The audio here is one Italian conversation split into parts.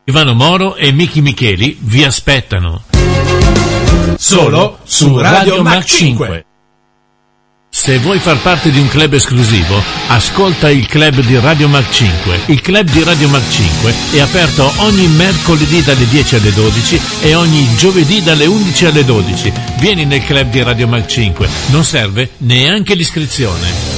Ivano Moro e Miki Micheli vi aspettano. Solo su Radio Mach 5. Se vuoi far parte di un club esclusivo, ascolta il club di Radio Mach 5. Il club di Radio Mach 5 è aperto ogni mercoledì dalle 10 alle 12 e ogni giovedì dalle 11 alle 12. Vieni nel club di Radio Mach 5, non serve neanche l'iscrizione.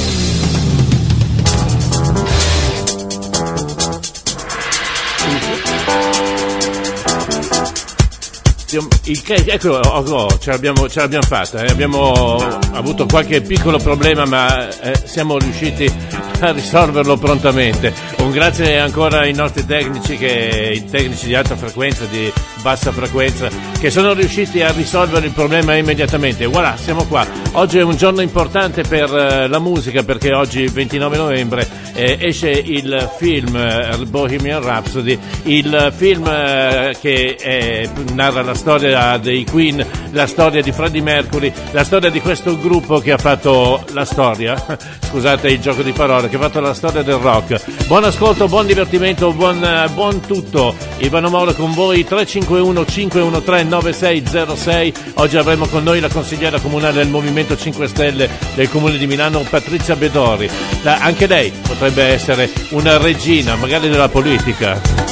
Ecco, ce l'abbiamo fatta, abbiamo avuto qualche piccolo problema, ma siamo riusciti a risolverlo prontamente. Un grazie ancora ai nostri tecnici, i tecnici di alta frequenza, di bassa frequenza, che sono riusciti a risolvere il problema immediatamente. Voilà, siamo qua. Oggi è un giorno importante per la musica, perché oggi, 29 novembre, esce il film Bohemian Rhapsody, il film che narra la storia dei Queen, la storia di Freddie Mercury, la storia di questo gruppo che ha fatto la storia, scusate il gioco di parole, che ha fatto la storia del rock. Buon ascolto, buon divertimento, buon tutto. Ivano Moro con voi, 351 513 9606. Oggi avremo con noi la consigliera comunale del Movimento 5 Stelle del Comune di Milano, Patrizia Bedori. Anche lei potrebbe essere una regina, magari della politica.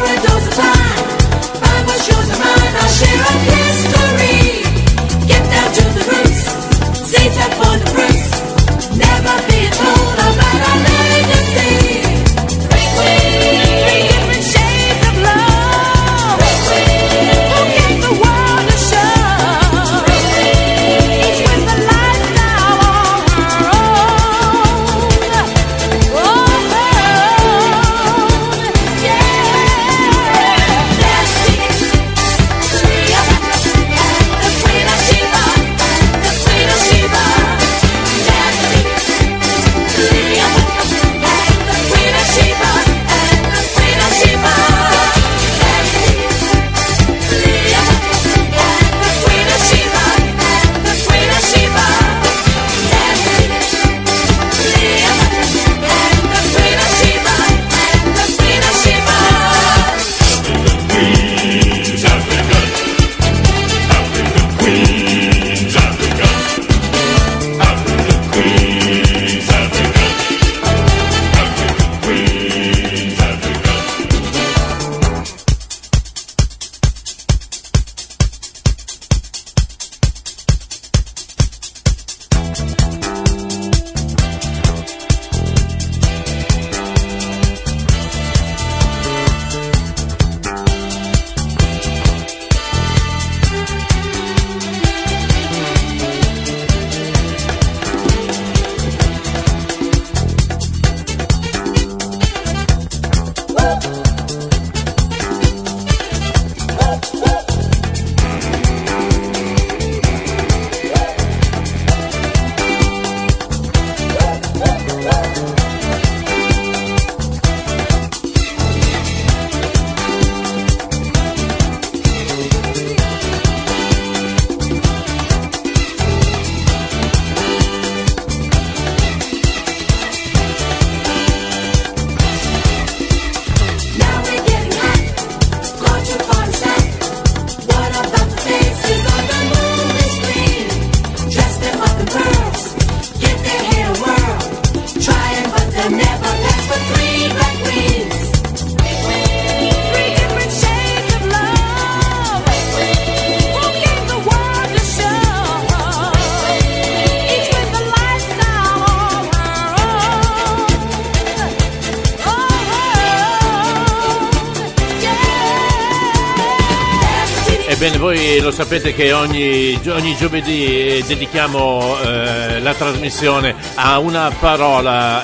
Bene, voi lo sapete che ogni giovedì dedichiamo la trasmissione a una parola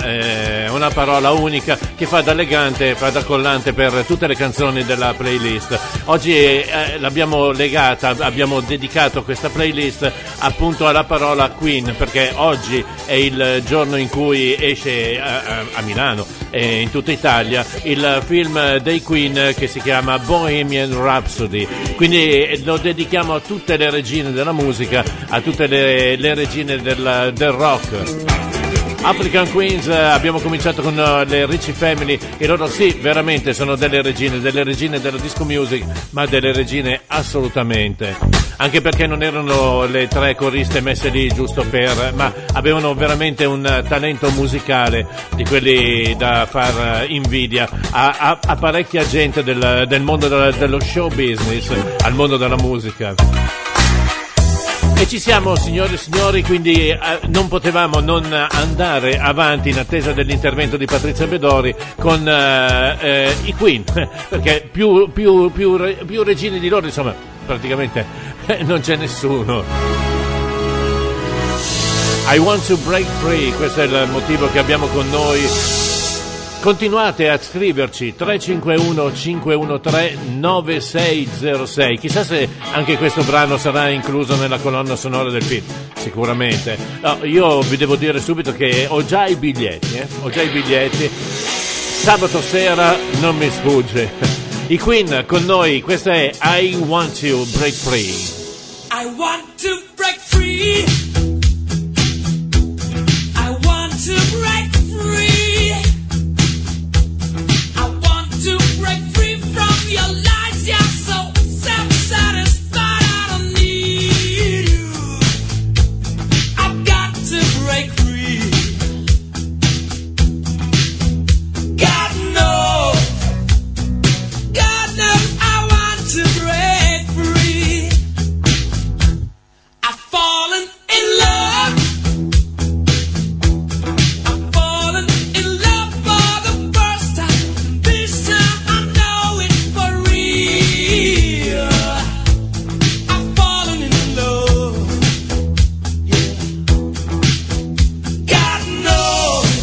unica che fa da legante, fa da collante per tutte le canzoni della playlist. Oggi l'abbiamo legata, abbiamo dedicato questa playlist appunto alla parola Queen, perché oggi è il giorno in cui esce a Milano e in tutta Italia il film dei Queen che si chiama Bohemian Rhapsody. Quindi lo dedichiamo a tutte le regine della musica, a tutte le regine del rock. African Queens, abbiamo cominciato con le Ricci Family, e loro sì, veramente sono delle regine della disco music, ma delle regine assolutamente, anche perché non erano le tre coriste messe lì giusto per, ma avevano veramente un talento musicale di quelli da far invidia a parecchia gente del mondo dello show business, al mondo della musica. E ci siamo, signore e signori, quindi non potevamo non andare avanti in attesa dell'intervento di Patrizia Bedori con i Queen, perché più regine di loro, insomma, praticamente non c'è nessuno. I want to break free, questo è il motivo che abbiamo con noi. Continuate a scriverci 351 513 9606. Chissà se anche questo brano sarà incluso nella colonna sonora del film. Sicuramente. No, io vi devo dire subito che ho già i biglietti. Sabato sera non mi sfugge. I Queen con noi, questa è I Want to Break Free. I want to break free. I want to break free. To break free from your lies, you're so self-satisfied, I don't need you. I've got to break free. God knows I want to break free. I've fallen in love. I've fallen in love for the first time. This time I know it's for real. I've fallen in love. Yeah. God knows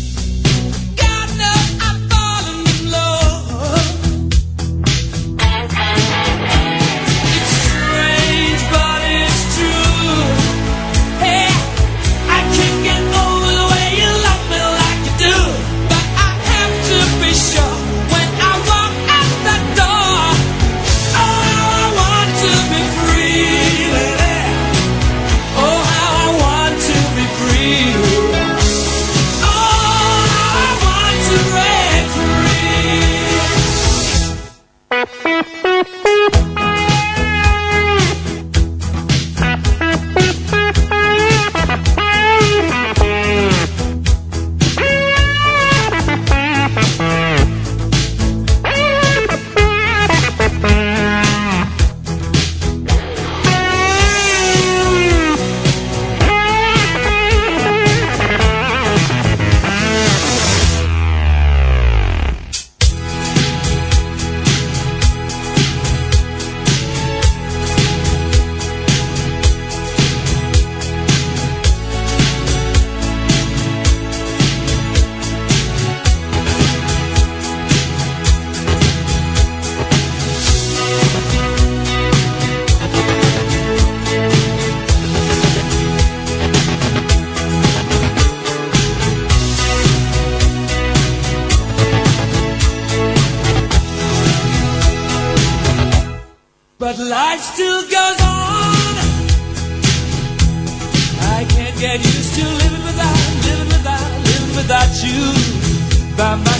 I've fallen in love. It's strange, but it's true. Hey, I can't get over the way you love me like you do, but I have to be sure when I walk out the door. Oh, how I want to be free. Oh, how I want to be free. Oh, how I want to break but life still goes on. I can't get used to living without you by my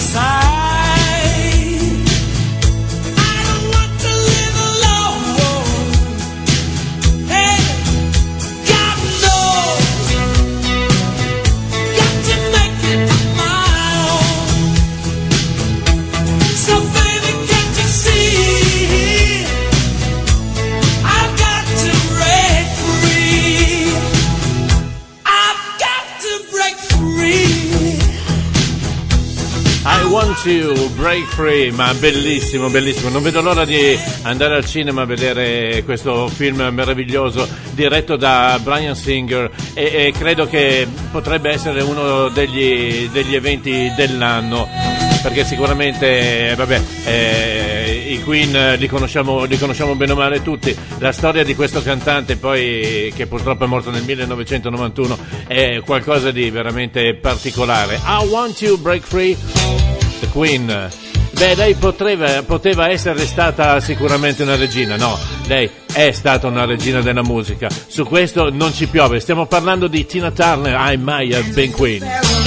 side. I don't want to live alone. Hey, God knows, got to make it my own. So baby, can't you see? I've got to break free. I've got to break free. I want to break free, ma bellissimo, bellissimo. Non vedo l'ora di andare al cinema a vedere questo film meraviglioso diretto da Bryan Singer e credo che potrebbe essere uno degli eventi dell'anno, perché sicuramente i Queen li conosciamo bene o male tutti. La storia di questo cantante, poi, che purtroppo è morto nel 1991, è qualcosa di veramente particolare. I want to break free, the Queen. Beh, lei poteva essere stata sicuramente una regina, no, lei è stata una regina della musica, su questo non ci piove. Stiamo parlando di Tina Turner, I Might Have Been Queen.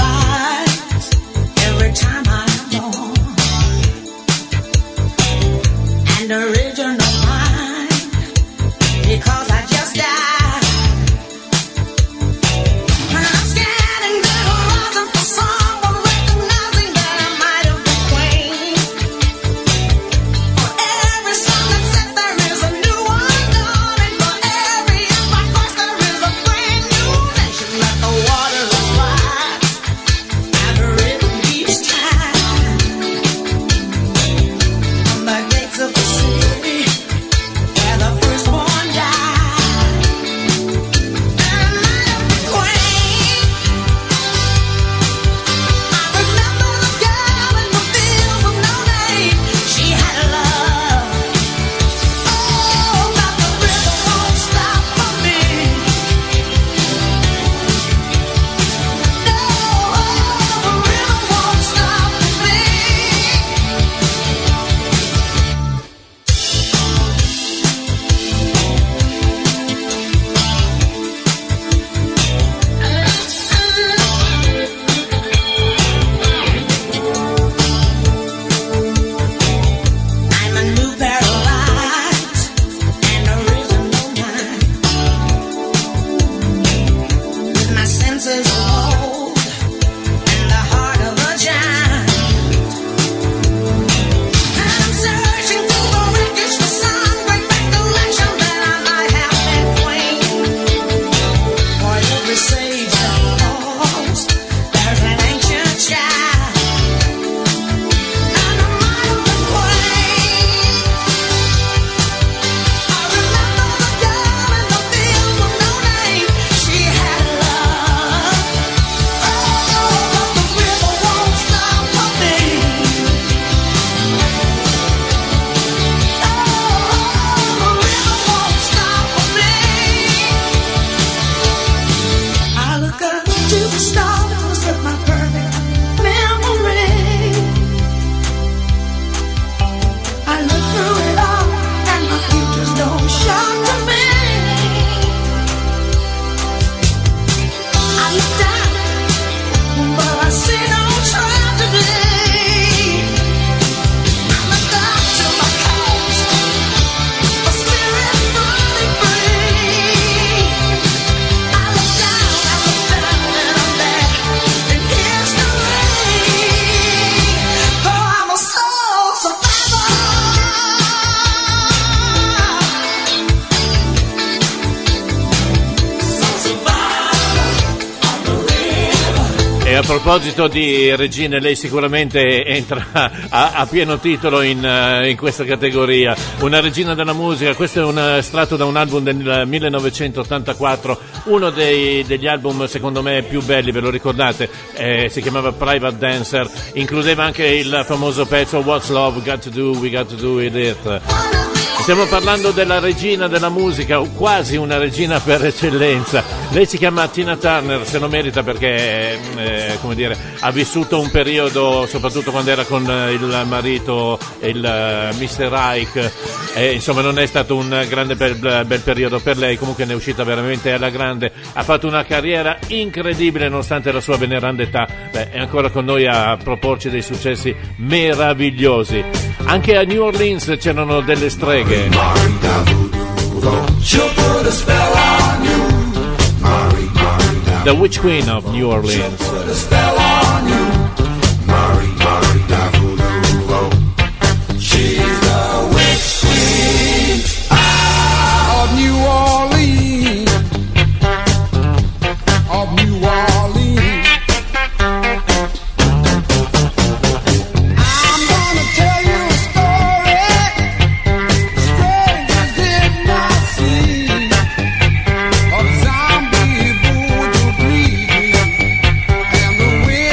E a proposito di regine, lei sicuramente entra a pieno titolo in questa categoria, una regina della musica. Questo è un estratto da un album del 1984, uno degli album secondo me più belli, ve lo ricordate? Si chiamava Private Dancer, includeva anche il famoso pezzo What's Love Got to Do, We Got to Do With It. Stiamo parlando della regina della musica, quasi una regina per eccellenza. Lei si chiama Tina Turner, se lo merita perché come dire, ha vissuto un periodo, soprattutto quando era con il marito, il Mr. Reich, insomma non è stato un grande bel periodo per lei, comunque ne è uscita veramente alla grande, ha fatto una carriera incredibile nonostante la sua veneranda età. È ancora con noi a proporci dei successi meravigliosi. Anche a New Orleans c'erano delle streghe. The Witch Queen of New Orleans. She's the Witch Queen of New Orleans. Of New Orleans. I'm gonna tell you a story, strangers did not see, of zombie voodoo breeding and the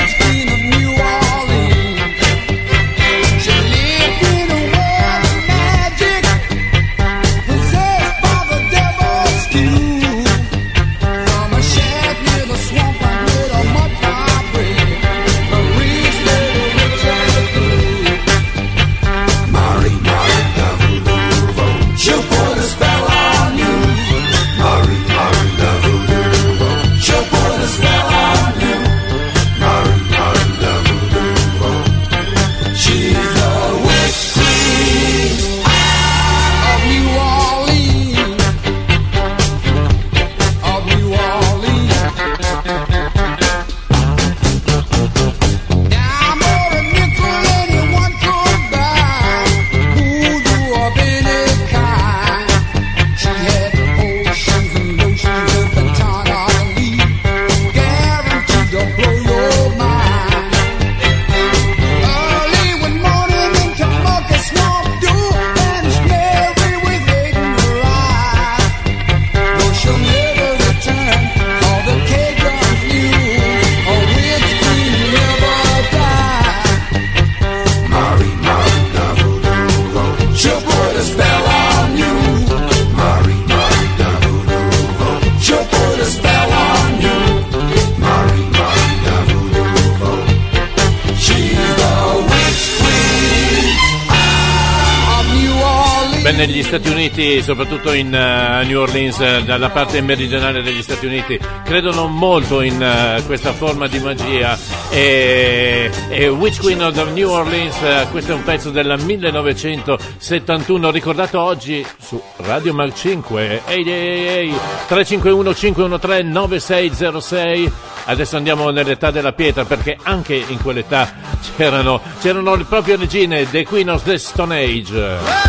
negli Stati Uniti, soprattutto in New Orleans, dalla parte meridionale degli Stati Uniti, credono molto in questa forma di magia. E Witch Queen of New Orleans, questo è un pezzo del 1971, ricordato oggi su Radio Mag 5. 351 513 9606. Adesso andiamo nell'età della pietra, perché anche in quell'età c'erano le proprie regine, The Queen of the Stone Age.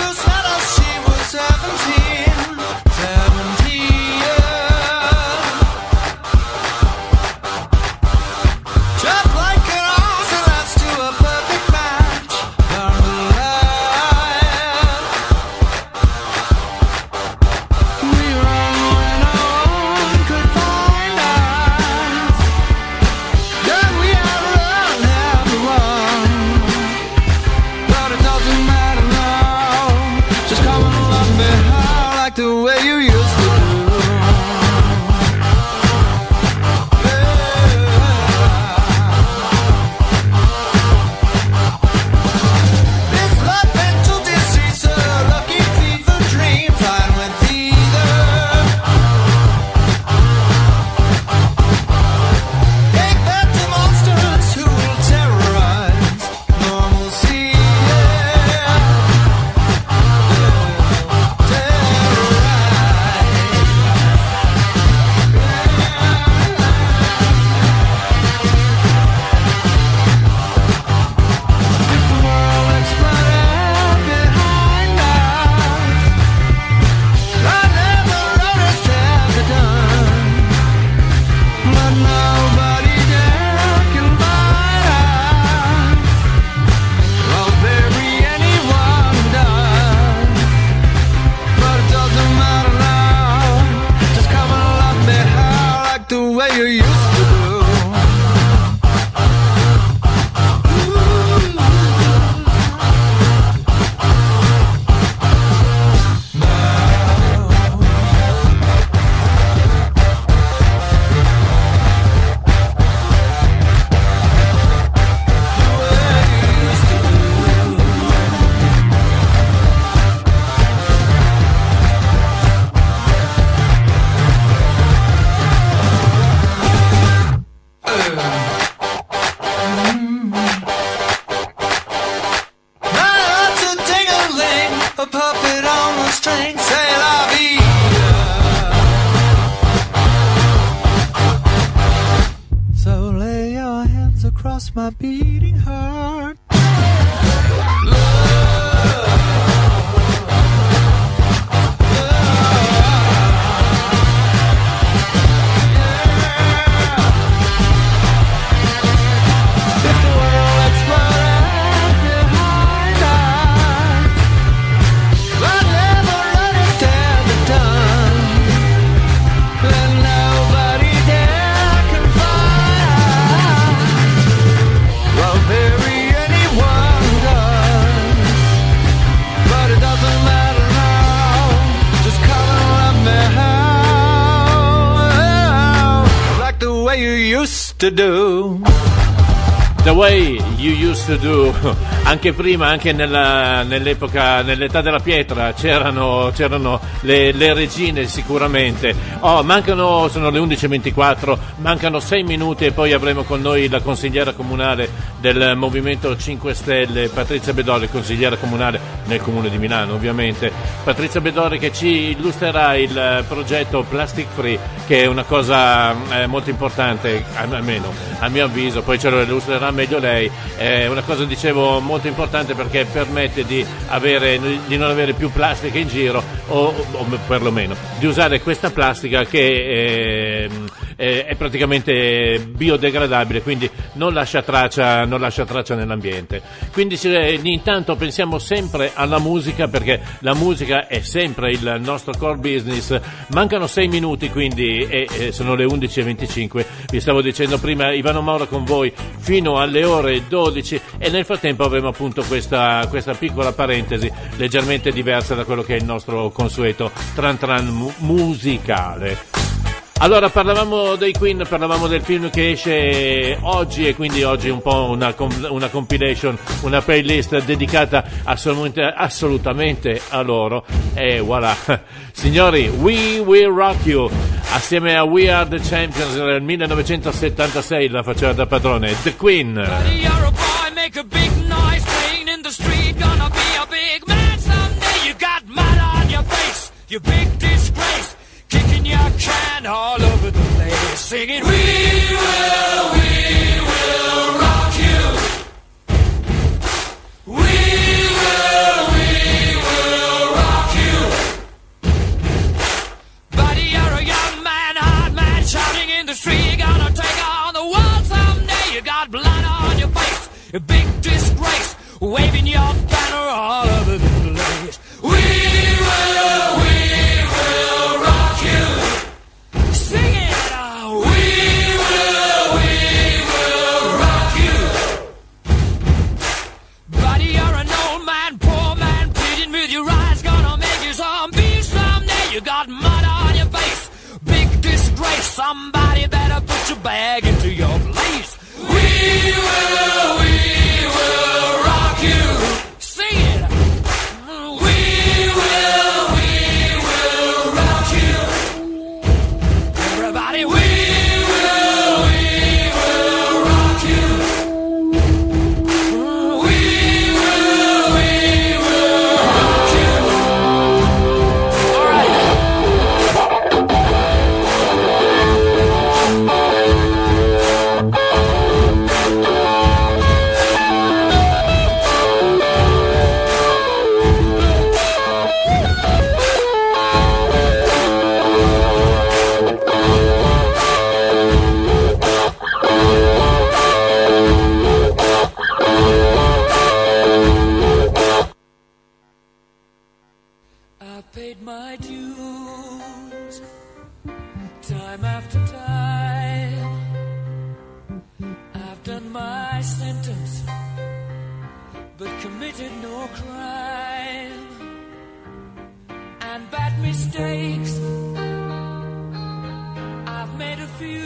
My beating heart. To do. The Way You Used to Do. Anche prima, anche nell'epoca, nell'età della pietra, c'erano le regine sicuramente. Sono le 11:24, mancano 6 minuti e poi avremo con noi la consigliera comunale del Movimento 5 Stelle, Patrizia Bedori, consigliera comunale nel comune di Milano ovviamente. Patrizia Bedori che ci illustrerà il progetto Plastic Free, che è una cosa molto importante, almeno a mio avviso, poi ce lo illustrerà meglio lei. È una cosa, dicevo, molto importante perché permette di non avere più plastica in giro o perlomeno di usare questa plastica che è praticamente biodegradabile, quindi non lascia traccia nell'ambiente. Quindi intanto pensiamo sempre alla musica, perché la musica è sempre il nostro core business. Mancano 6 minuti quindi e sono le 11:25. Vi stavo dicendo prima, Ivano Mauro con voi fino alle ore 12 e nel frattempo avremo appunto questa piccola parentesi leggermente diversa da quello che è il nostro consueto tran tran musicale. Allora, parlavamo dei Queen, parlavamo del film che esce oggi, e quindi oggi un po' una compilation, una playlist dedicata assolutamente a loro. E voilà, signori, We Will Rock You, assieme a We Are the Champions nel 1976, la faceva da padrone The Queen. Buddy, you're a boy, make a big noise, playing in the street, gonna be a big man someday. You got mud on your face, you big disgrace, kicking your can all over the place, singing, we will rock you. We will rock you. Buddy, you're a young man, hard man, shouting in the street, you're gonna take on the world someday. You got blood on your face, a big disgrace, waving your banner all over the place. We will rock you. Sing it out. We will rock you. Buddy, you're an old man, poor man, pleading with your eyes, gonna make you zombie someday. You got mud on your face, big disgrace, somebody better put your bag into your place. We will rock you. Sing it. We will rock you. Everybody, we will rock you. We will rock you. All right. I've paid my dues, time after time. I've done my sentence, but committed no crime. And bad mistakes, I've made a few.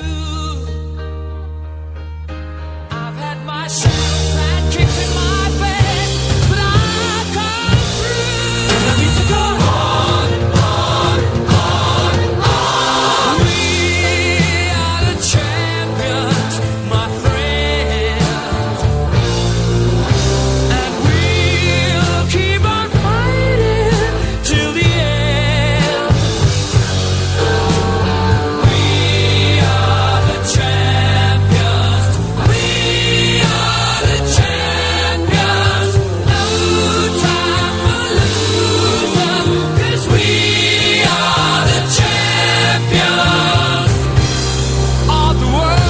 I've had my shots and kicks in my face, but I've come through. And I need to go on. We are the champions, my friends, and we'll keep on fighting till the end. We are the champions. We are the champions. No time for losers, 'cause we are the champions of the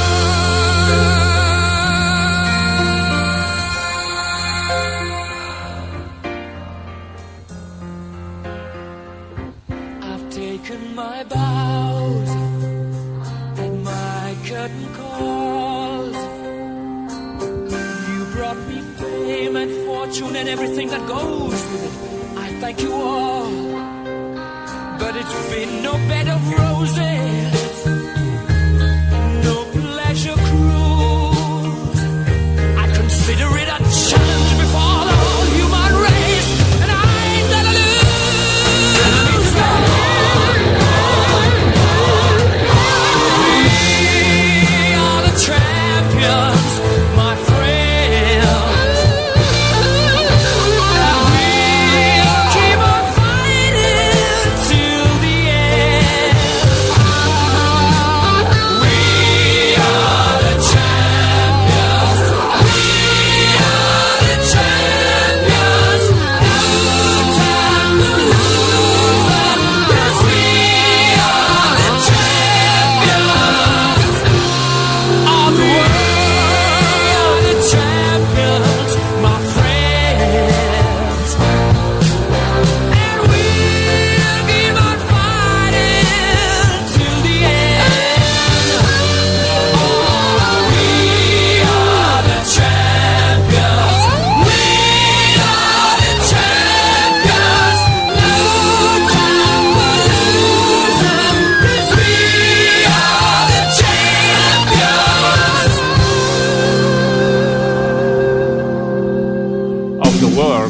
world. I've taken my bows and my curtain calls. You brought me fame and fortune and everything that goes with it. I thank you all, but it's been no bed of roses, no pleasure cruise. I consider it a challenge before the whole human race, and I ain't gonna lose. And I need to go on. We are the champions, my friends, and we'll keep on fighting till the end.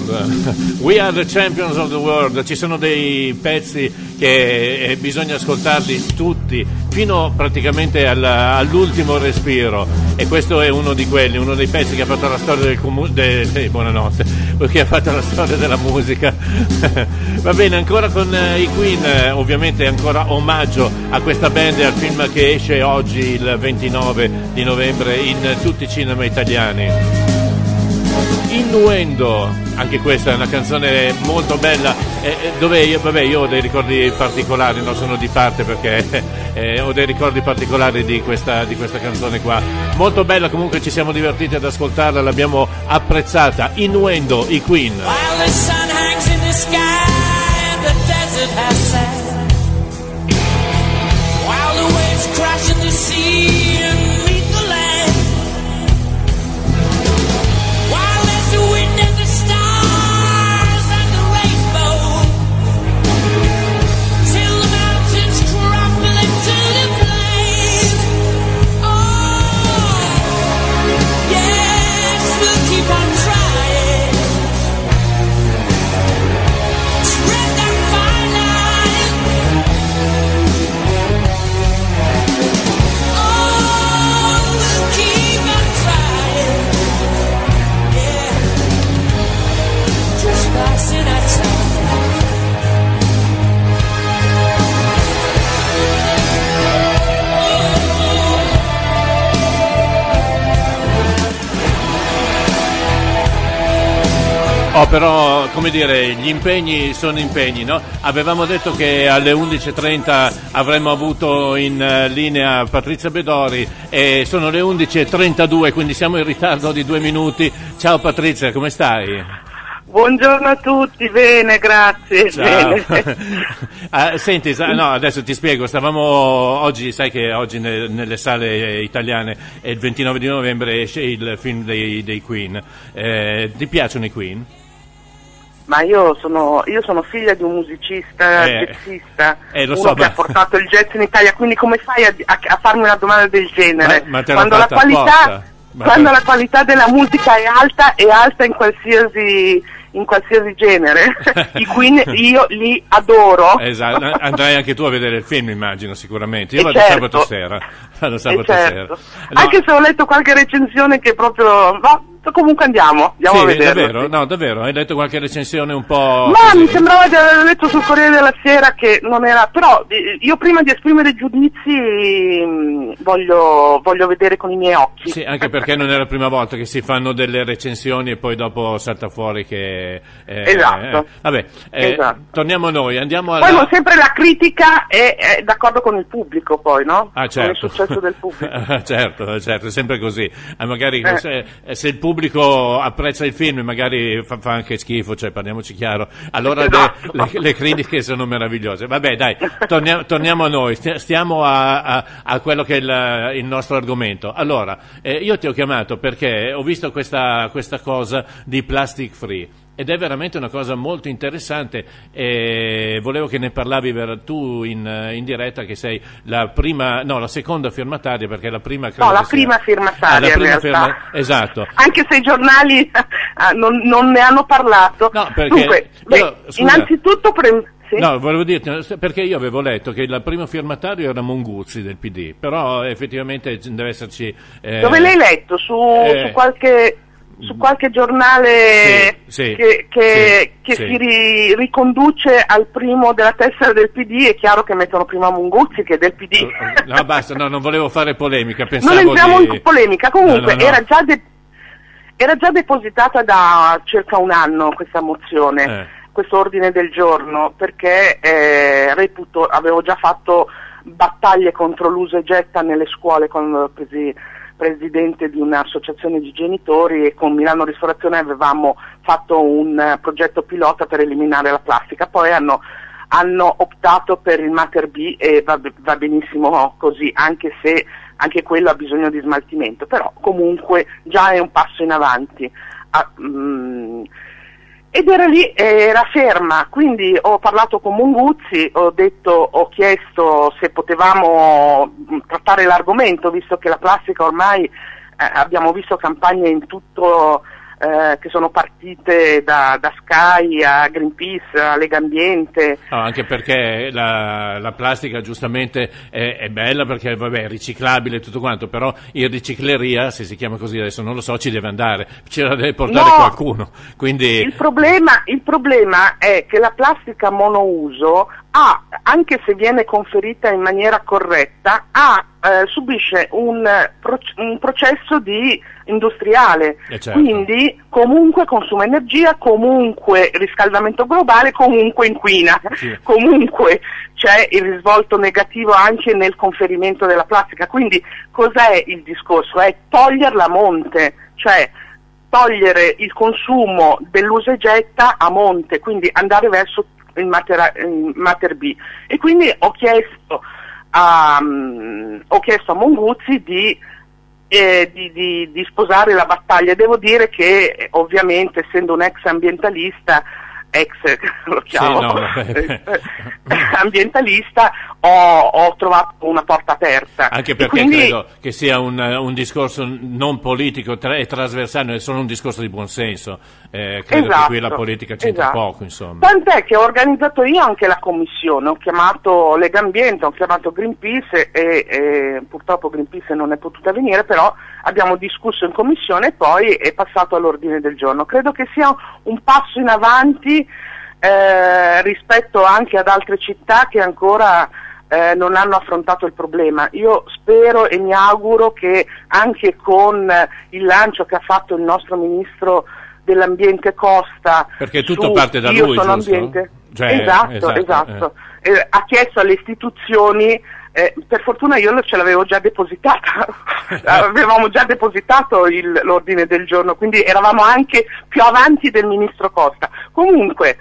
world. We are the champions of the world. Ci sono dei pezzi che bisogna ascoltarli tutti fino praticamente all'ultimo respiro, e questo è uno di quelli, uno dei pezzi che ha fatto la storia buonanotte, che ha fatto la storia della musica. Va bene, ancora con i Queen, ovviamente ancora omaggio a questa band e al film che esce oggi il 29 di novembre in tutti i cinema italiani. Innuendo, anche questa è una canzone molto bella, dove io ho dei ricordi particolari, non sono di parte perché ho dei ricordi particolari di questa canzone qua, molto bella, comunque ci siamo divertiti ad ascoltarla, l'abbiamo apprezzata. Innuendo, i Queen. While the sun hangs in the sky and the desert has sand, while the waves crash in the sea and meet the land, while there's the wind and the stars and the rainbow, till the mountains crumble into the plain. Oh, yes, we'll keep on trying. Spread that fire line. Oh, we'll keep on trying. Yeah, just passing our time. Però, come dire, gli impegni sono impegni, no? Avevamo detto che alle 11.30 avremmo avuto in linea Patrizia Bedori e sono le 11.32, quindi siamo in ritardo di 2 minuti. Ciao Patrizia, come stai? Buongiorno a tutti, bene, grazie. Ciao. Bene. Senti, no, adesso ti spiego, stavamo oggi, sai che oggi nelle sale italiane è il 29 di novembre esce il film dei Queen. Ti piacciono i Queen? Ma io sono figlia di un musicista, jazzista, lo uno so, che ha portato il jazz in Italia, quindi come fai a farmi una domanda del genere? Ma te l'ho Quando fatta apposta. Quando la qualità della musica è alta in qualsiasi genere. I Queen io li adoro. Esatto, andrai anche tu a vedere il film, immagino, sicuramente. Io vado certo. sabato sera. Certo. Sera. No. Anche se ho letto qualche recensione che proprio comunque andiamo sì, a vederlo. Davvero? Sì. No, davvero, hai letto qualche recensione un po'... Ma così? mi sembrava di aver letto sul Corriere della Sera che non era, però io prima di esprimere giudizi voglio vedere con i miei occhi. Sì, anche perché non è la prima volta che si fanno delle recensioni e poi dopo salta fuori che... esatto. Vabbè, Esatto. torniamo a noi, andiamo alla... Poi non sempre la critica è d'accordo con il pubblico, poi, no? Ah, certo. Con il successo del pubblico. certo, è sempre così. Magari se il pubblico apprezza il film, magari fa anche schifo, cioè parliamoci chiaro. Allora Esatto. le critiche sono meravigliose. Vabbè, dai, torniamo a noi, stiamo a quello che è il nostro argomento. Allora, io ti ho chiamato perché ho visto questa cosa di plastic free. Ed è veramente una cosa molto interessante e volevo che ne parlavi tu in diretta, che sei la seconda firmataria, perché la prima credo la prima firmataria in realtà. Esatto. Anche se i giornali non ne hanno parlato. No, perché dunque, innanzitutto sì? No, volevo dirti, perché io avevo letto che il primo firmatario era Monguzzi del PD, però effettivamente deve esserci... Dove l'hai letto? Su qualche giornale che si riconduce al primo della tessera del PD, è chiaro che mettono prima Monguzzi che del PD. No, basta, non volevo fare polemica, pensavo non entriamo in polemica, comunque no. Era già depositata da circa un anno questa mozione, questo ordine del giorno, perché avevo già fatto battaglie contro l'uso e getta nelle scuole con presidente di un'associazione di genitori, e con Milano Ristorazione avevamo fatto un progetto pilota per eliminare la plastica. Poi hanno optato per il Mater B e va benissimo così, anche se anche quello ha bisogno di smaltimento, però comunque già è un passo in avanti. Ed era ferma, quindi ho parlato con Monguzzi, ho chiesto se potevamo trattare l'argomento, visto che la plastica ormai abbiamo visto campagne in tutto che sono partite da Sky a Greenpeace, a Legambiente. No, anche perché la plastica giustamente è bella perché vabbè, è riciclabile e tutto quanto, però in ricicleria, se si chiama così adesso non lo so, ci deve andare, ce la deve portare qualcuno. Quindi... Il problema è che la plastica monouso anche se viene conferita in maniera corretta, subisce un processo industriale, certo. Quindi comunque consuma energia, comunque riscaldamento globale, comunque inquina, sì. Comunque c'è il risvolto negativo anche nel conferimento della plastica. Quindi cos'è il discorso? È toglierla a monte, cioè togliere il consumo dell'usa e getta a monte, quindi andare verso il mater B. E quindi ho chiesto a Monguzzi di sposare la battaglia. Devo dire che ovviamente, essendo un ex ambientalista, lo chiamo, ambientalista, ho trovato una porta aperta. Anche perché quindi... credo che sia un discorso non politico e trasversale, è solo un discorso di buonsenso. Credo che qui la politica c'entra poco, insomma. Tant'è che ho organizzato io anche la commissione, ho chiamato Legambiente, ho chiamato Greenpeace e purtroppo Greenpeace non è potuta venire, però abbiamo discusso in commissione e poi è passato all'ordine del giorno. Credo che sia un passo in avanti rispetto anche ad altre città che ancora non hanno affrontato il problema. Io spero e mi auguro che anche con il lancio che ha fatto il nostro ministro dell'ambiente Costa, perché tutto parte da lui, giusto? Ambiente. Esatto. Ha chiesto alle istituzioni, per fortuna io ce l'avevo già depositata, avevamo già depositato l'ordine del giorno, quindi eravamo anche più avanti del ministro Costa. Comunque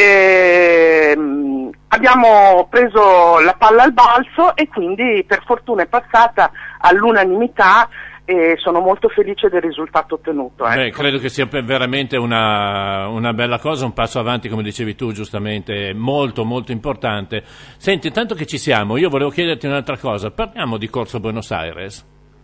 abbiamo preso la palla al balzo e quindi per fortuna è passata all'unanimità e sono molto felice del risultato ottenuto. Ecco. Credo che sia veramente una bella cosa, un passo avanti, come dicevi tu giustamente, molto molto importante. Senti, intanto che ci siamo, io volevo chiederti un'altra cosa, parliamo di Corso Buenos Aires.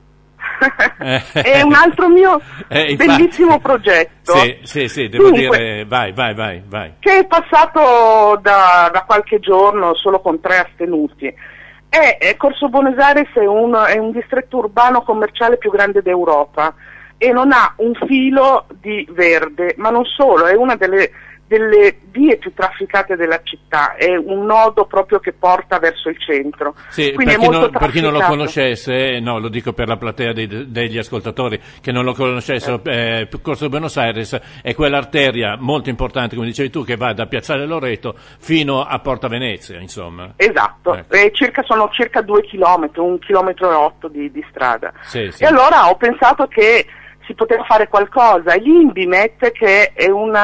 È un altro mio bellissimo progetto. Sì, devo dire, vai. Che è passato da qualche giorno solo con 3 astenuti. Corso Buenos Aires è un distretto urbano commerciale più grande d'Europa e non ha un filo di verde, ma non solo, è una delle vie più trafficate della città, è un nodo proprio che porta verso il centro. Sì, quindi per chi non lo conoscesse, no, lo dico per la platea degli ascoltatori che non lo conoscessero, Corso Buenos Aires è quell'arteria molto importante, come dicevi tu, che va da Piazzale Loreto fino a Porta Venezia, insomma. Esatto, sono circa 2 chilometri, 1,8 chilometri di strada. Sì. E allora ho pensato che si poteva fare qualcosa. L'Inbimet, che è un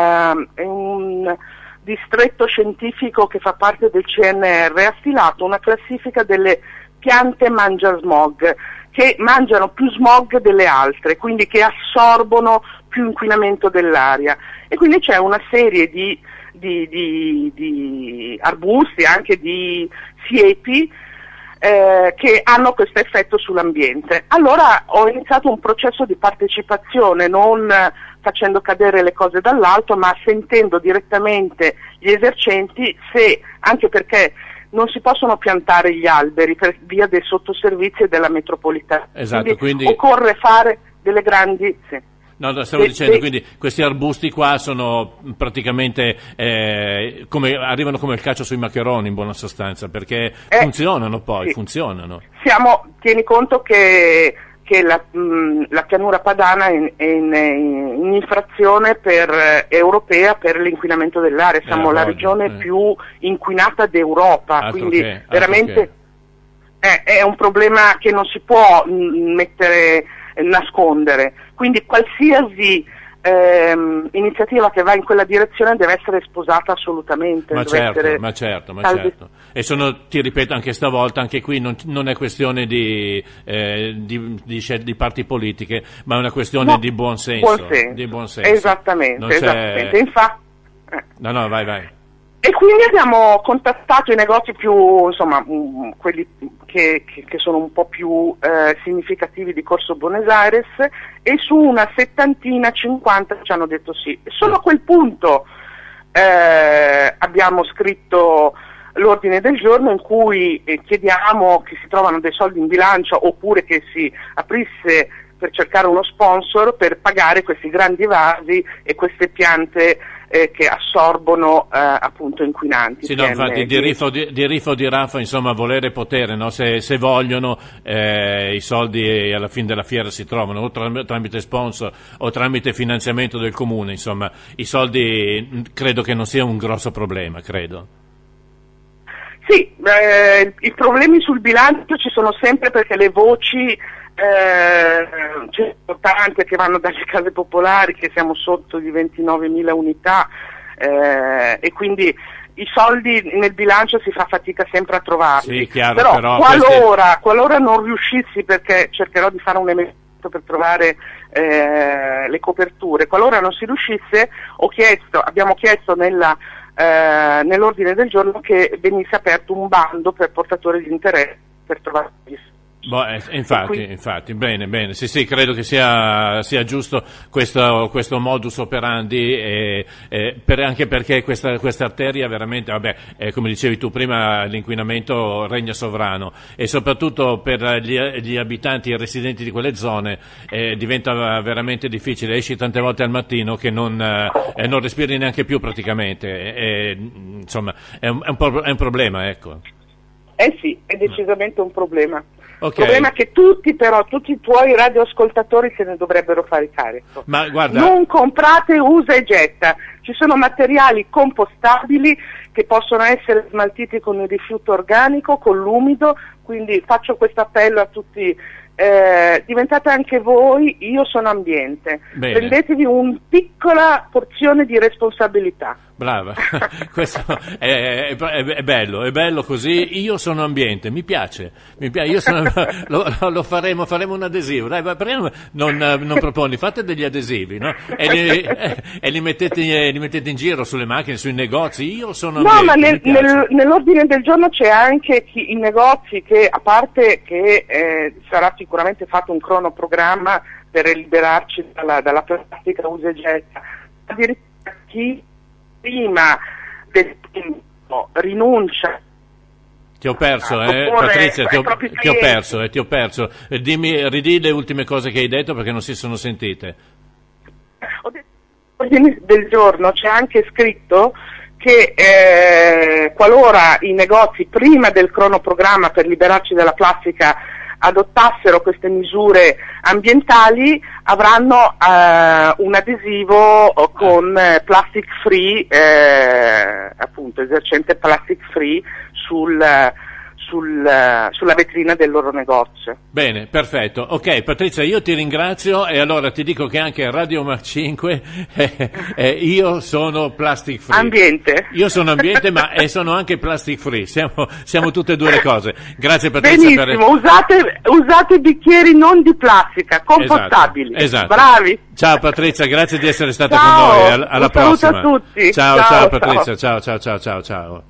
distretto scientifico che fa parte del CNR, ha stilato una classifica delle piante mangiasmog, che mangiano più smog delle altre, quindi che assorbono più inquinamento dell'aria. E quindi c'è una serie di arbusti, anche di siepi, che hanno questo effetto sull'ambiente. Allora ho iniziato un processo di partecipazione, non facendo cadere le cose dall'alto, ma sentendo direttamente gli esercenti, anche perché non si possono piantare gli alberi per via dei sottoservizi e della metropolitana. Esatto, quindi occorre fare delle grandi... Sì. No, stavo dicendo, quindi questi arbusti qua sono praticamente arrivano come il calcio sui maccheroni in buona sostanza, perché funzionano poi. Tieni conto che la pianura padana è in infrazione europea per l'inquinamento dell'aria, siamo la regione più inquinata d'Europa, quindi veramente è un problema che non si può nascondere, quindi qualsiasi iniziativa che va in quella direzione deve essere sposata assolutamente. Ma certo. E ti ripeto anche stavolta, anche qui non è questione di parti politiche, ma è una questione di buonsenso. Esattamente. Infatti. No, vai. E quindi abbiamo contattato i negozi più, insomma, quelli che sono un po' più significativi di Corso Buenos Aires, e su una 70, 50 ci hanno detto sì. Solo a quel punto abbiamo scritto l'ordine del giorno in cui chiediamo che si trovano dei soldi in bilancio, oppure che si aprisse per cercare uno sponsor per pagare questi grandi vasi e queste piante che assorbono appunto inquinanti. Sì, no, infatti di Rifa o di Raffa, insomma, volere e potere, no? Se vogliono i soldi alla fine della fiera si trovano, o tramite sponsor o tramite finanziamento del comune, insomma, i soldi credo che non sia un grosso problema, credo. Sì, i problemi sul bilancio ci sono sempre, perché le voci c'è tante che vanno dalle case popolari, che siamo sotto di 29.000 unità, e quindi i soldi nel bilancio si fa fatica sempre a trovarli. Sì, chiaro, però qualora non riuscissi, perché cercherò di fare un emendamento per trovare le coperture, qualora non si riuscisse, abbiamo chiesto nell'ordine del giorno che venisse aperto un bando per portatori di interesse per trovare gli soldi. Infatti, bene, sì, credo che sia giusto questo modus operandi, anche perché questa arteria veramente, come dicevi tu prima, l'inquinamento regna sovrano, e soprattutto per gli abitanti e residenti di quelle zone diventa veramente difficile. Esci tante volte al mattino che non respiri neanche più praticamente, insomma è un problema, ecco. Sì, è decisamente un problema. Okay. Il problema è che tutti i tuoi radioascoltatori se ne dovrebbero fare carico. Ma guarda, non comprate usa e getta, ci sono materiali compostabili che possono essere smaltiti con il rifiuto organico, con l'umido, quindi faccio questo appello a tutti, diventate anche voi Io Sono Ambiente. Bene. Prendetevi una piccola porzione di responsabilità. Brava, questo è bello così. Io sono ambiente, mi piace, lo faremo un adesivo, dai, non proponi, fate degli adesivi, no? E li mettete in giro sulle macchine, sui negozi. Io sono ambiente. No, ma nell'ordine del giorno c'è anche i negozi che, a parte che sarà sicuramente fatto un cronoprogramma per liberarci dalla plastica usa e getta, addirittura chi prima del tempo rinuncia. Ti ho perso, Patrizia, ti ho perso. Ridì le ultime cose che hai detto, perché non si sono sentite. Ho detto nell'ordine del giorno c'è anche scritto che qualora i negozi prima del cronoprogramma per liberarci dalla plastica adottassero queste misure ambientali, avranno un adesivo con plastic free, appunto esercente plastic free sulla vetrina del loro negozio. Bene, perfetto. Ok, Patrizia, io ti ringrazio, e allora ti dico che anche Radio Mach 5 io sono plastic free. Ambiente. Io sono ambiente, ma sono anche plastic free. Siamo tutte e due le cose. Grazie, Patrizia. Benissimo, usate bicchieri non di plastica, compostabili. Esatto. Bravi. Ciao Patrizia, grazie di essere stata ciao, con noi. Alla prossima. Saluto a tutti. Ciao Patrizia, ciao.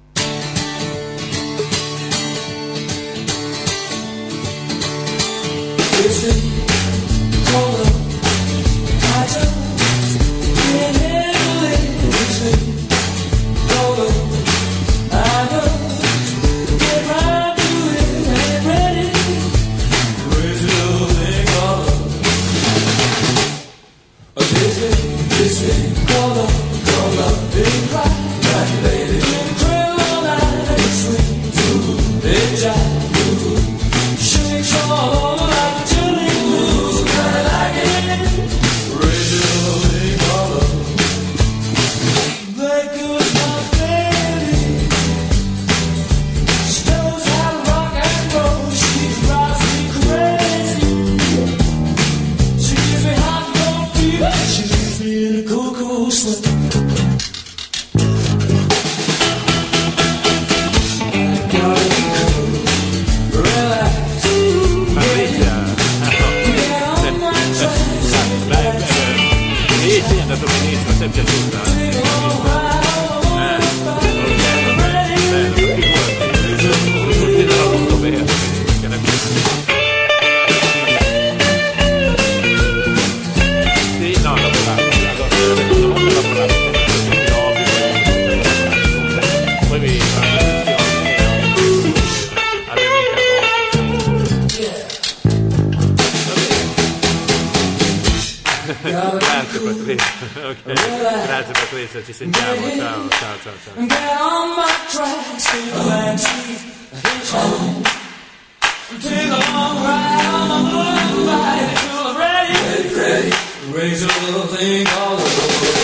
Ok, grazie Patrizia, ci sentiamo, ciao. Get on my tracks, take a land street, hitchhike. Take a long ride on my motorbike till I'm ready. Raise a little thing called love.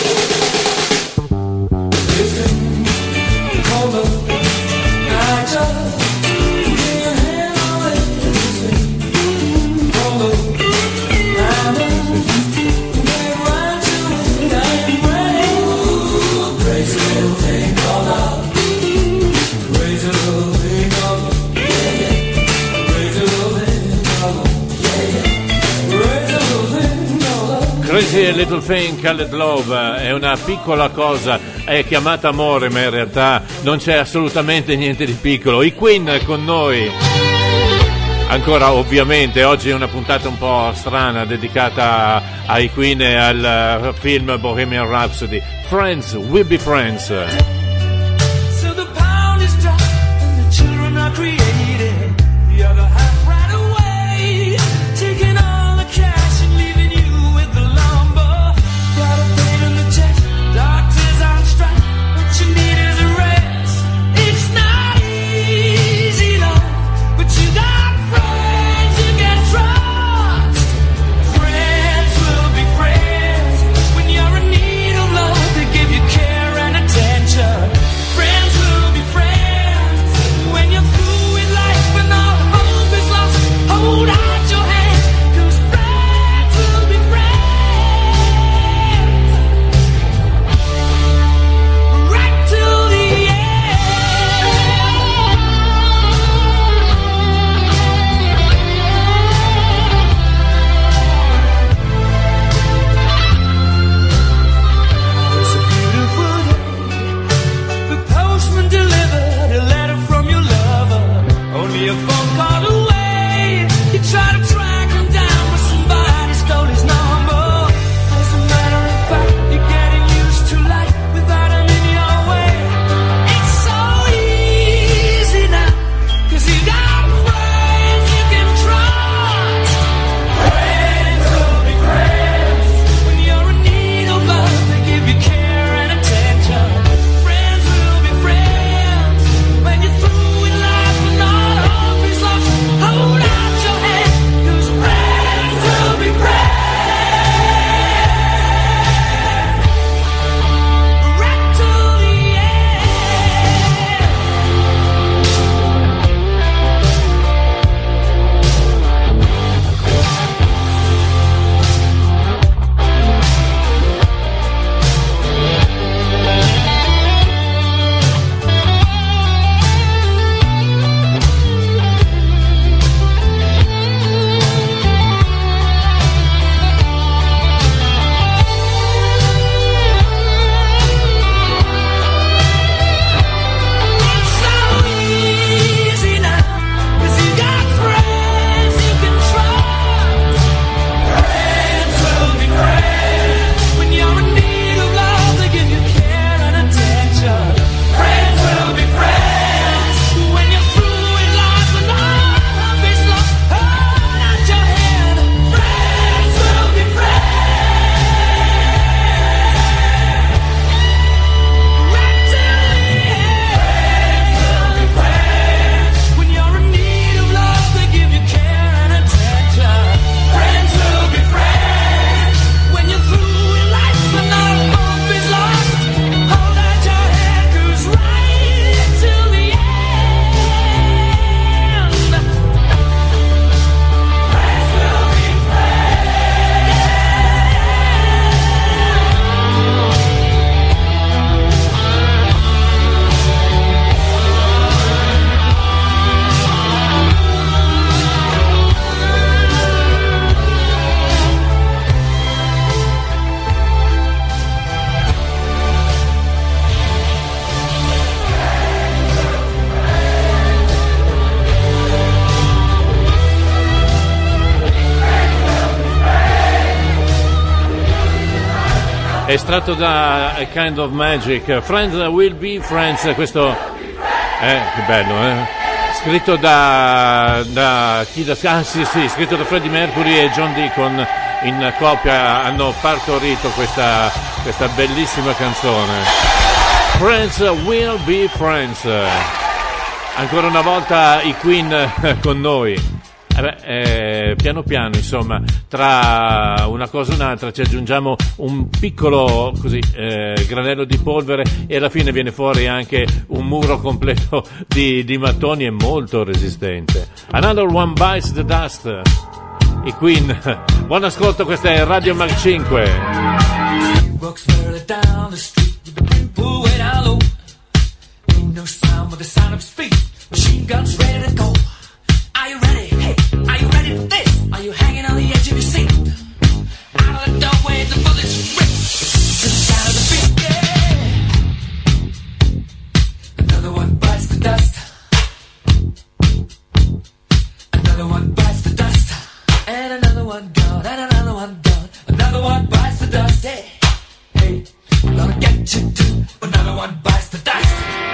This thing called love. I just put your hand on it. This thing called love. I'm get right to it. I'm ready. Raise a little thing called love. Raise a little thing called love. Crazy Little Thing Called Love è una piccola cosa, è chiamata amore, ma in realtà non c'è assolutamente niente di piccolo. I Queen con noi. Ancora ovviamente oggi è una puntata un po' strana dedicata ai Queen e al film Bohemian Rhapsody. Friends will be friends. So the pound is dropped and the children are created. The other half right away, taking all the cash and leaving you with the lumber. Got a pain in the chest, doctors on strike. What you need is a rest. It's not easy, no, but you got friends you can trust. Friends will be friends when you're in need of love. They give you care and attention. Friends will be friends when you're through with life and all hope is lost. Hold out your hand, 'cause friends will be friends right till the It's a beautiful day. The postman delivered a letter from your lover. Only a phone call away. You try to track him down, but somebody stole his number. As a matter of fact, you're getting used to life without him in your way. It's so easy now, 'cause you got friends you can trust. Friends will be friends when you're in need of love. They give you care and attention. Friends will be friends when you're through with life and all hope is lost. Hold out your hand, 'cause friends will be friends right till the It's so easy now, 'cause you got friends you can trust. Friends will be friends when you're in need of love. They give you care and attention. Friends will be friends when you're through with life and all hope is lost. Hold out your hand. Friends will be friends right till the end. When you're in need of love, they give you care and attention. Friends will be friends when you're through with life and all hope is lost. Hold out your hand, 'cause right till the end. Friends will be Estratto da A Kind of Magic, Friends Will Be Friends, questo che bello, scritto da chi scritto da Freddie Mercury e John Deacon, in coppia hanno partorito questa questa bellissima canzone. Friends will be friends. Ancora una volta i Queen con noi. Piano piano, insomma, tra una cosa e un'altra ci aggiungiamo un piccolo così granello di polvere e alla fine viene fuori anche un muro completo di mattoni e molto resistente. Another One Bites the Dust. I Queen. Buon ascolto, questa è Radio Mag 5. Walks further down the street with the brim pulled way down low. Ain't no sound but the sound of speed. Machine guns ready to go. Are you ready? Hey, are you ready for this? Are you hanging on the edge of your seat? Out of the doorway, the bullets rip to the sound of the beat. Yeah. Another one bites the dust. Another one bites the dust. And another one gone. And another one gone. Another one bites the dust. Hey, hey, I'm gonna get you too. Another one bites the dust.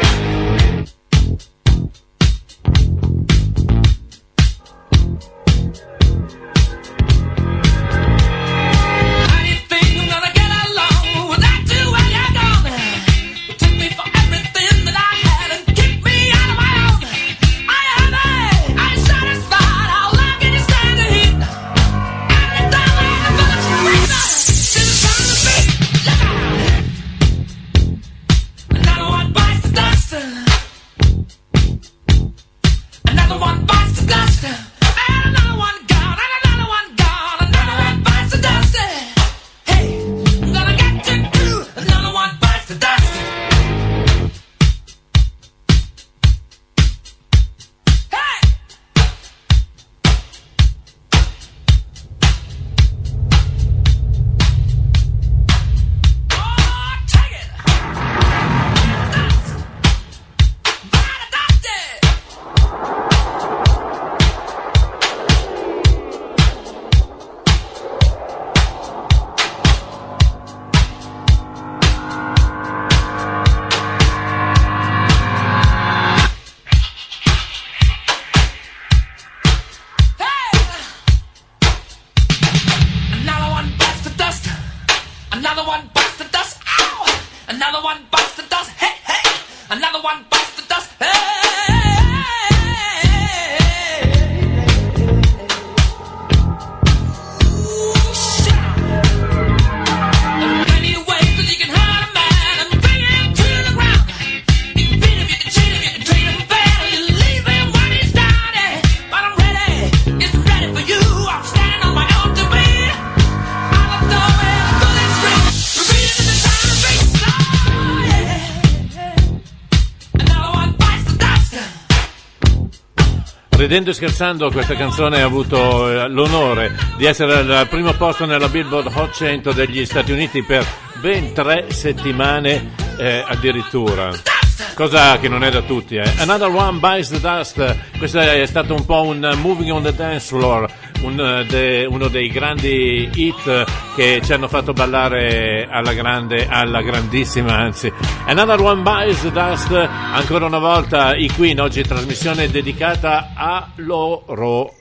Ridendo e scherzando, questa canzone ha avuto l'onore di essere al primo posto nella Billboard Hot 100 degli Stati Uniti per ben 3 settimane addirittura. Cosa che non è da tutti. Another One Bites the Dust. Questo è stato un po' un Moving on the Dance Floor, uno dei grandi hit che ci hanno fatto ballare alla grandissima, anzi. Another One Bites the Dust, ancora una volta i Queen, oggi trasmissione dedicata a loro.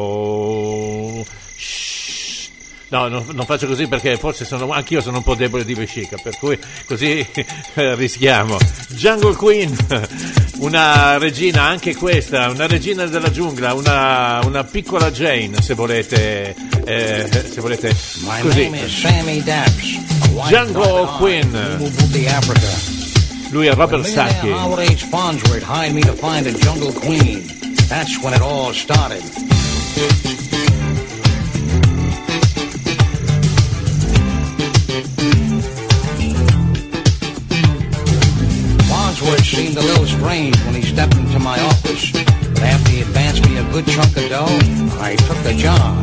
No, non faccio così perché forse anch'io sono un po' debole di vescica, per cui così rischiamo. Jungle Queen, una regina, anche questa, una regina della giungla, una piccola Jane, se volete così. Jungle Queen. Lui è Robert Sacchi. That's when it all started. Farnsworth seemed a little strange when he stepped into my office, but after he advanced me a good chunk of dough, I took the job.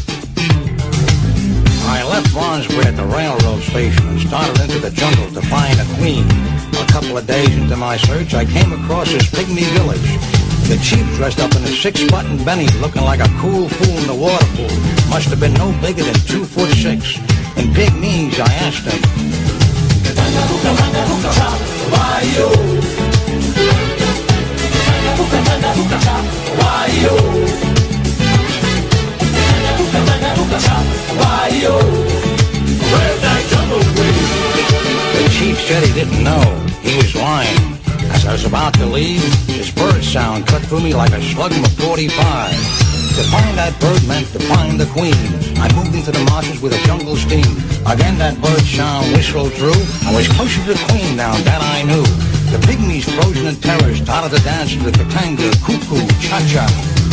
I left Farnsworth at the railroad station and started into the jungle to find a queen. A couple of days into my search, I came across this pygmy village. The chief dressed up in a 6-button Benny, looking like a cool fool in the water pool. Must have been no bigger than 2'6". In big knees, I asked him, Where's that jungle queen? line. As I was about to leave, this bird sound cut through me like a slug from a 45. To find that bird meant to find the queen. I moved into the marshes with a jungle steam. Again that bird sound whistled through. I was closer to the queen now, that I knew. The pygmies frozen in terror started to dance to the katanga, cuckoo, cha-cha.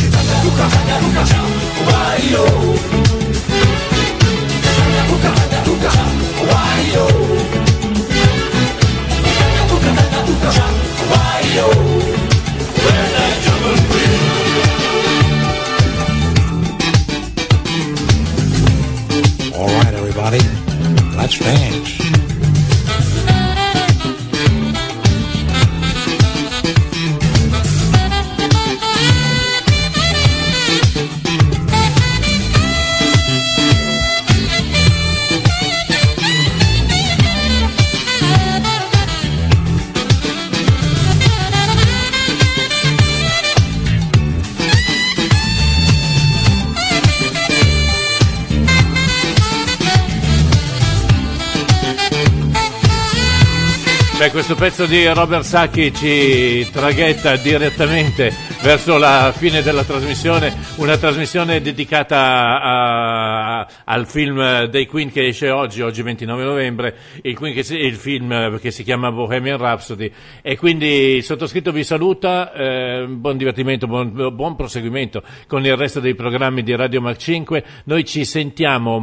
All right, everybody, let's dance. Beh, questo pezzo di Robert Sacchi ci traghetta direttamente verso la fine della trasmissione, una trasmissione dedicata al film dei Queen che esce oggi 29 novembre, il film che si chiama Bohemian Rhapsody, e quindi il sottoscritto vi saluta, buon divertimento, buon proseguimento con il resto dei programmi di Radio Mach 5. Noi ci sentiamo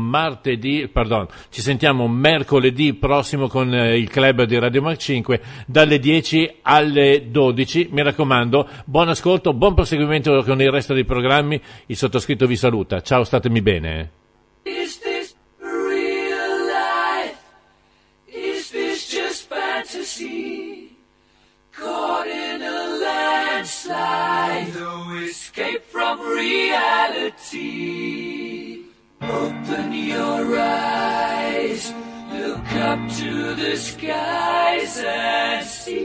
mercoledì prossimo con il club di Radio Mach 5 dalle 10 alle 12. Mi raccomando, buon ascolto, buon proseguimento con il resto dei programmi. Il sottoscritto vi saluta. Ciao, statemi bene. Is this real life? Is this just fantasy? Caught in a landslide, no escape from reality. Open your eyes, look up to the skies and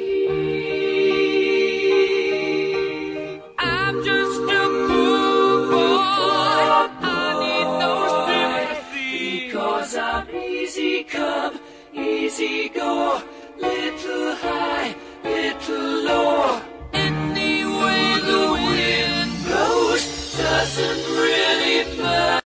see. I'm just a poor boy, I need no sympathy, because I'm easy come, easy go, little high,